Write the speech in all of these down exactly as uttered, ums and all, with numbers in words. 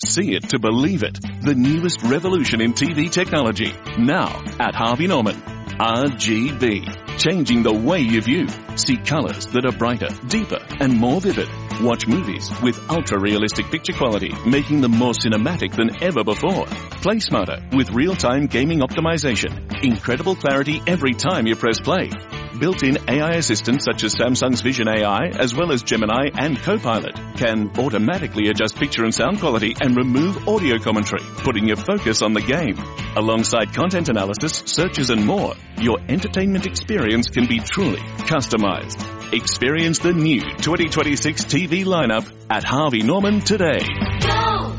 see it to believe it. The newest revolution in T V technology. Now at Harvey Norman. R G B. Changing the way you view. See colours that are brighter, deeper and more vivid. Watch movies with ultra-realistic picture quality, making them more cinematic than ever before. Play smarter with real-time gaming optimization. Incredible clarity every time you press play. Built-in A I assistants such as Samsung's Vision A I, as well as Gemini and Copilot, can automatically adjust picture and sound quality and remove audio commentary, putting your focus on the game. Alongside content analysis, searches and more, your entertainment experience can be truly customized. Experience the new twenty twenty-six T V lineup at Harvey Norman today. Go!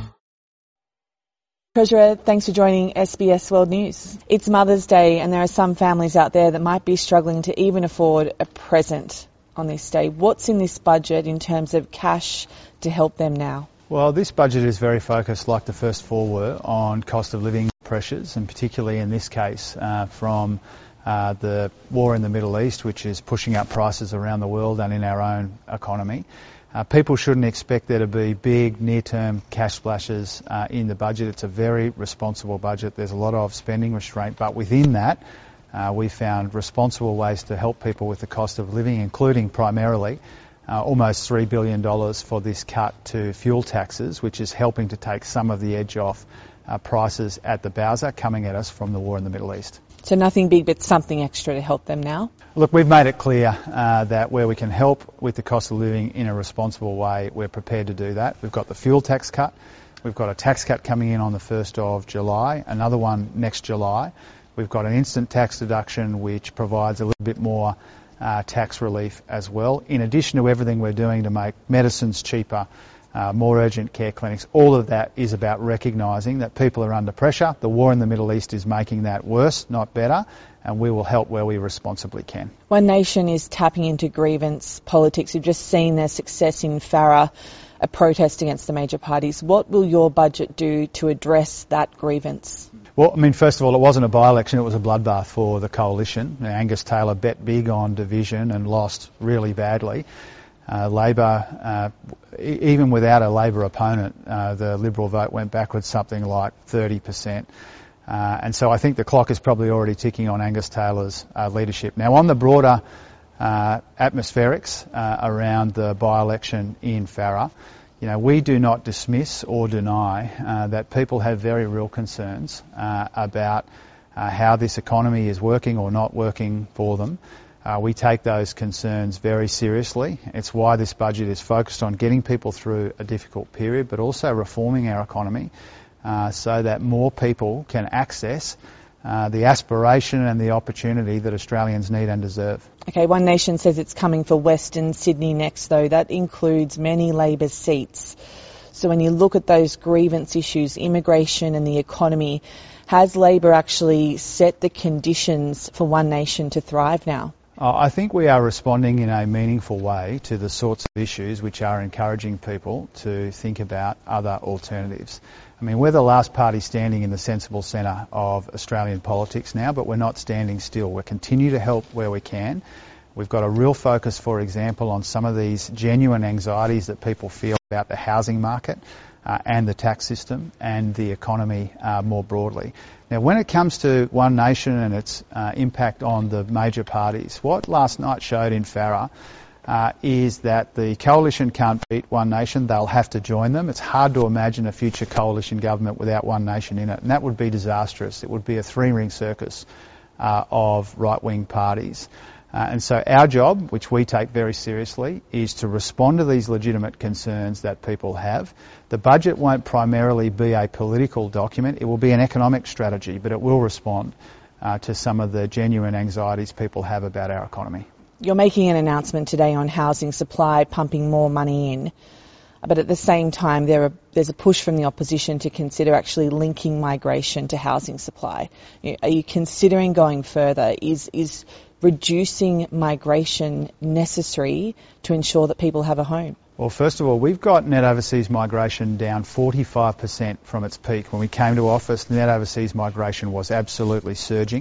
Treasurer, thanks for joining S B S World News. It's Mother's Day and there are some families out there that might be struggling to even afford a present on this day. What's in this budget in terms of cash to help them now? Well, this budget is very focused, like the first four were, on cost of living pressures, and particularly in this case uh, from uh, the war in the Middle East, which is pushing up prices around the world and in our own economy. Uh, people shouldn't expect there to be big near-term cash splashes uh, in the budget. It's a very responsible budget. There's a lot of spending restraint, but within that uh, we found responsible ways to help people with the cost of living, including primarily uh, almost three billion dollars for this cut to fuel taxes, which is helping to take some of the edge off uh, prices at the bowser coming at us from the war in the Middle East. So nothing big, but something extra to help them now? Look, we've made it clear uh, that where we can help with the cost of living in a responsible way, we're prepared to do that. We've got the fuel tax cut. We've got a tax cut coming in on the first of July, another one next July. We've got an instant tax deduction which provides a little bit more uh, tax relief as well, in addition to everything we're doing to make medicines cheaper, Uh, more urgent care clinics. All of that is about recognising that people are under pressure. The war in the Middle East is making that worse, not better, and we will help where we responsibly can. One Nation is tapping into grievance politics. We've just seen their success in Farrer, a protest against the major parties. What will your budget do to address that grievance? Well, I mean, first of all, it wasn't a by-election, it was a bloodbath for the coalition. Angus Taylor bet big on division and lost really badly. Uh, Labor, uh, e- even without a Labor opponent, uh, the Liberal vote went backwards something like thirty percent. Uh, and so I think the clock is probably already ticking on Angus Taylor's uh, leadership. Now, on the broader uh, atmospherics uh, around the by-election in Farrer, you know, we do not dismiss or deny uh, that people have very real concerns uh, about uh, how this economy is working or not working for them. Uh, we take those concerns very seriously. It's why this budget is focused on getting people through a difficult period, but also reforming our economy uh, so that more people can access uh, the aspiration and the opportunity that Australians need and deserve. Okay, One Nation says it's coming for Western Sydney next, though. That includes many Labor seats. So when you look at those grievance issues, immigration and the economy, has Labor actually set the conditions for One Nation to thrive now? I think we are responding in a meaningful way to the sorts of issues which are encouraging people to think about other alternatives. I mean, we're the last party standing in the sensible centre of Australian politics now, but we're not standing still. We'll continue to help where we can. We've got a real focus, for example, on some of these genuine anxieties that people feel about the housing market uh, and the tax system and the economy uh, more broadly. Now, when it comes to One Nation and its uh, impact on the major parties, what last night showed in Farrer uh, is that the coalition can't beat One Nation. They'll have to join them. It's hard to imagine a future coalition government without One Nation in it, and that would be disastrous. It would be a three-ring circus uh, of right-wing parties. Uh, and so our job, which we take very seriously, is to respond to these legitimate concerns that people have. The budget won't primarily be a political document. It will be an economic strategy, but it will respond uh, to some of the genuine anxieties people have about our economy. You're making an announcement today on housing supply, pumping more money in. But at the same time, there are, there's a push from the opposition to consider actually linking migration to housing supply. Are you considering going further? Is is reducing migration necessary to ensure that people have a home? Well, first of all, we've got net overseas migration down forty-five percent from its peak. When we came to office, net overseas migration was absolutely surging.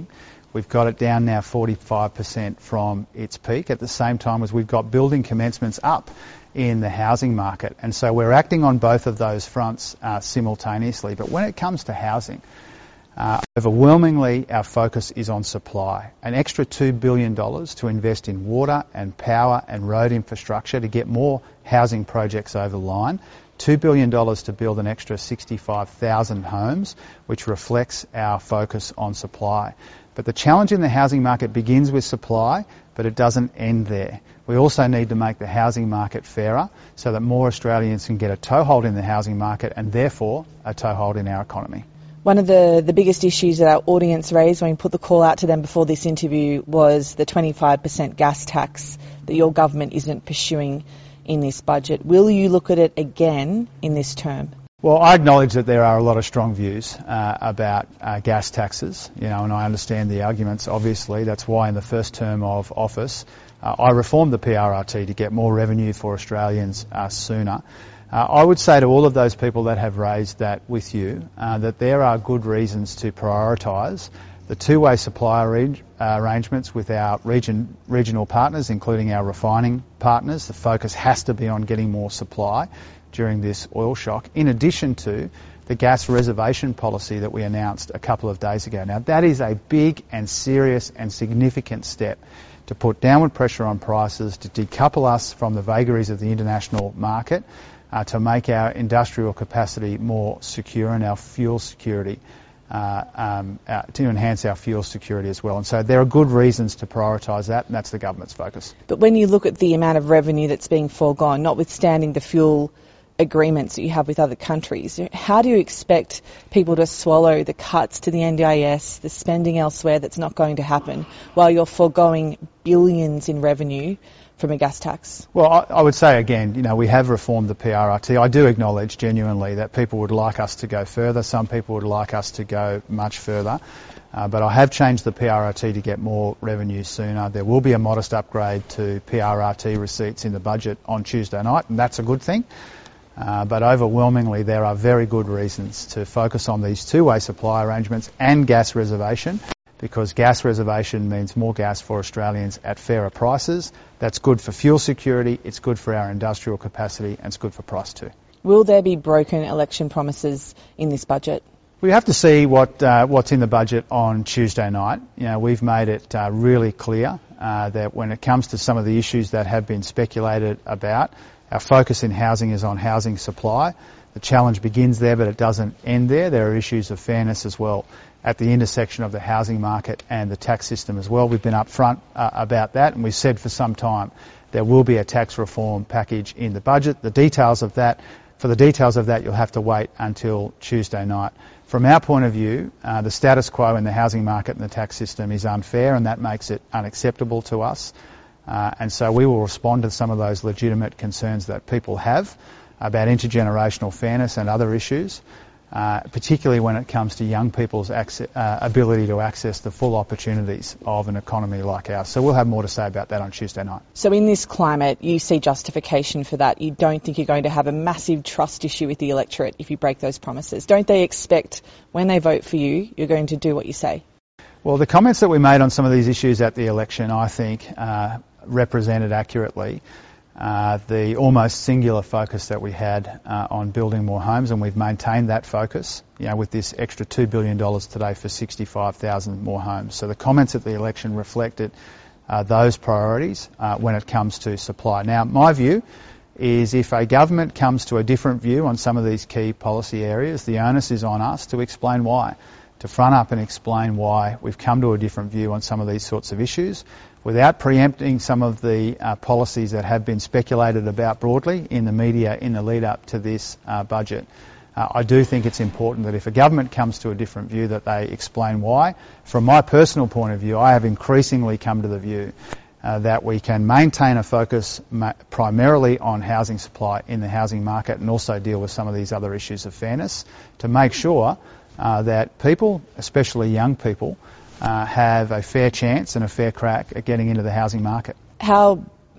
We've got it down now forty-five percent from its peak, at the same time as we've got building commencements up in the housing market. And so we're acting on both of those fronts uh, simultaneously. But when it comes to housing, uh, overwhelmingly our focus is on supply. An extra two billion dollars to invest in water and power and road infrastructure to get more housing projects over the line. two billion dollars to build an extra sixty-five thousand homes, which reflects our focus on supply. But the challenge in the housing market begins with supply, but it doesn't end there. We also need to make the housing market fairer so that more Australians can get a toehold in the housing market and therefore a toehold in our economy. One of the, the biggest issues that our audience raised when we put the call out to them before this interview was the twenty-five percent gas tax that your government isn't pursuing in this budget. Will you look at it again in this term? Well, I acknowledge that there are a lot of strong views uh, about uh, gas taxes, you know, and I understand the arguments, obviously. That's why in the first term of office, uh, I reformed the P R R T to get more revenue for Australians uh, sooner. Uh, I would say to all of those people that have raised that with you uh, that there are good reasons to prioritise the two-way supply arrange, uh, arrangements with our region, regional partners, including our refining partners. The focus has to be on getting more supply during this oil shock, in addition to the gas reservation policy that we announced a couple of days ago. Now, that is a big and serious and significant step to put downward pressure on prices, to decouple us from the vagaries of the international market, uh, to make our industrial capacity more secure and our fuel security, uh, um, uh, to enhance our fuel security as well. And so there are good reasons to prioritise that, and that's the government's focus. But when you look at the amount of revenue that's being foregone, notwithstanding the fuel agreements that you have with other countries, how do you expect people to swallow the cuts to the N D I S, the spending elsewhere that's not going to happen, while you're foregoing billions in revenue from a gas tax? Well, I, I would say again, you know, we have reformed the P R R T. I do acknowledge genuinely that people would like us to go further. Some people would like us to go much further. Uh, but I have changed the P R R T to get more revenue sooner. There will be a modest upgrade to P R R T receipts in the budget on Tuesday night, and that's a good thing. Uh, but overwhelmingly there are very good reasons to focus on these two-way supply arrangements and gas reservation, because gas reservation means more gas for Australians at fairer prices. That's good for fuel security, it's good for our industrial capacity, and it's good for price too. Will there be broken election promises in this budget? We have to see what uh, what's in the budget on Tuesday night. You know, we've made it uh, really clear uh, that when it comes to some of the issues that have been speculated about, our focus in housing is on housing supply. The challenge begins there, but it doesn't end there. There are issues of fairness as well at the intersection of the housing market and the tax system as well. We've been upfront uh, about that, and we've said for some time there will be a tax reform package in the budget. The details of that, for the details of that, you'll have to wait until Tuesday night. From our point of view, uh, the status quo in the housing market and the tax system is unfair, and that makes it unacceptable to us. Uh, and so we will respond to some of those legitimate concerns that people have about intergenerational fairness and other issues, uh, particularly when it comes to young people's access, uh, ability to access the full opportunities of an economy like ours. So we'll have more to say about that on Tuesday night. So in this climate, you see justification for that. You don't think you're going to have a massive trust issue with the electorate if you break those promises. Don't they expect when they vote for you, you're going to do what you say? Well, the comments that we made on some of these issues at the election, I think, uh, represented accurately uh, the almost singular focus that we had uh, on building more homes, and we've maintained that focus, you know, with this extra two billion dollars today for sixty-five thousand more homes. So the comments at the election reflected uh, those priorities uh, when it comes to supply. Now, my view is if a government comes to a different view on some of these key policy areas, the onus is on us to explain why, to front up and explain why we've come to a different view on some of these sorts of issues, without preempting some of the uh, policies that have been speculated about broadly in the media in the lead up to this uh, budget. Uh, I do think it's important that if a government comes to a different view that they explain why. From my personal point of view, I have increasingly come to the view uh, that we can maintain a focus ma- primarily on housing supply in the housing market and also deal with some of these other issues of fairness to make sure uh, that people, especially young people, Uh, have a fair chance and a fair crack at getting into the housing market. How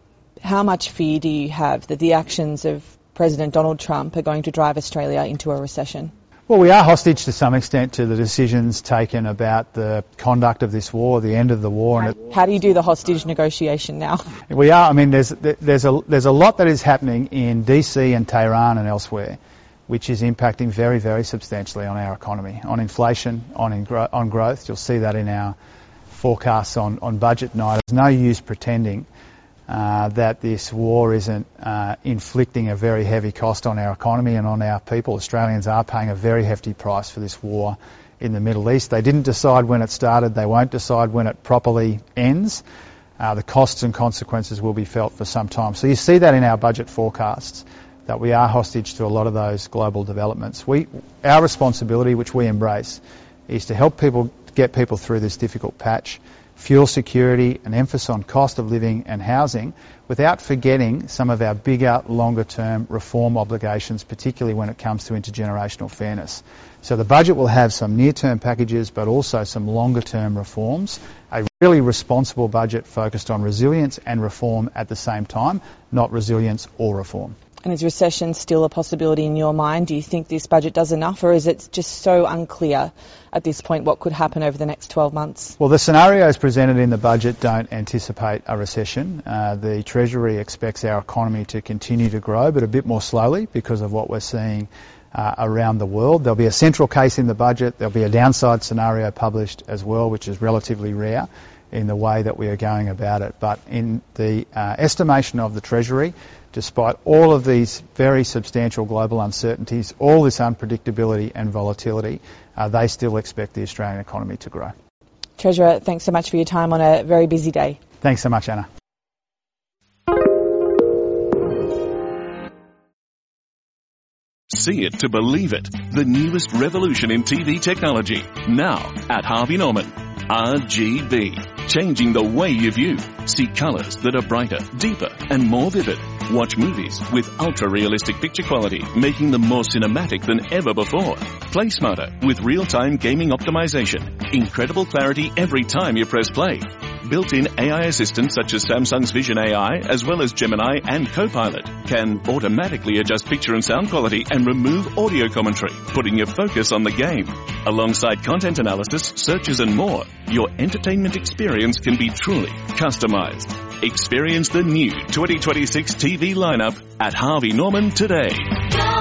how much fear do you have that the actions of President Donald Trump are going to drive Australia into a recession? Well, we are hostage to some extent to the decisions taken about the conduct of this war, the end of the war. And it, how do you do the hostage negotiation now? We are. I mean, there's there's a there's a lot that is happening in D C and Tehran and elsewhere, which is impacting very, very substantially on our economy, on inflation, on in gro- on growth. You'll see that in our forecasts on, on budget night. There's no use pretending uh, that this war isn't uh, inflicting a very heavy cost on our economy and on our people. Australians are paying a very hefty price for this war in the Middle East. They didn't decide when it started. They won't decide when it properly ends. Uh, the costs and consequences will be felt for some time. So you see that in our budget forecasts, that we are hostage to a lot of those global developments. We, our responsibility, which we embrace, is to help people get people through this difficult patch, fuel security, an emphasis on cost of living and housing, without forgetting some of our bigger, longer-term reform obligations, particularly when it comes to intergenerational fairness. So the budget will have some near-term packages, but also some longer-term reforms, a really responsible budget focused on resilience and reform at the same time, not resilience or reform. And is recession still a possibility in your mind? Do you think this budget does enough, or is it just so unclear at this point what could happen over the next twelve months? Well, the scenarios presented in the budget don't anticipate a recession. Uh, the Treasury expects our economy to continue to grow, but a bit more slowly because of what we're seeing uh, around the world. There'll be a central case in the budget. There'll be a downside scenario published as well, which is relatively rare in the way that we are going about it. But in the uh, estimation of the Treasury, despite all of these very substantial global uncertainties, all this unpredictability and volatility, uh, they still expect the Australian economy to grow. Treasurer, thanks so much for your time on a very busy day. Thanks so much, Anna. See it to believe it. The newest revolution in T V technology. Now at Harvey Norman. R G B. Changing the way you view. See colours that are brighter, deeper and more vivid. Watch movies with ultra-realistic picture quality, making them more cinematic than ever before. Play smarter with real-time gaming optimization. Incredible clarity every time you press play. Built-in A I assistants such as Samsung's Vision A I, as well as Gemini and Copilot, can automatically adjust picture and sound quality and remove audio commentary, putting your focus on the game. Alongside content analysis, searches and more, your entertainment experience can be truly customized. Experience the new twenty twenty-six T V lineup at Harvey Norman today.